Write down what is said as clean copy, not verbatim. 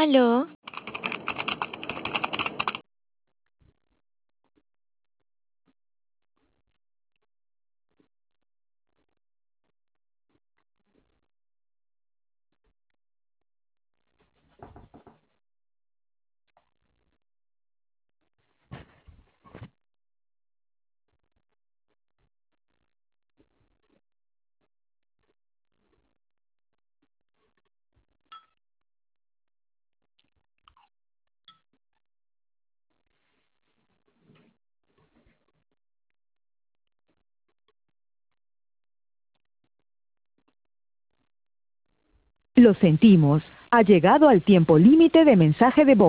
Aló, Lo sentimos. Ha llegado al tiempo límite de mensaje de voz.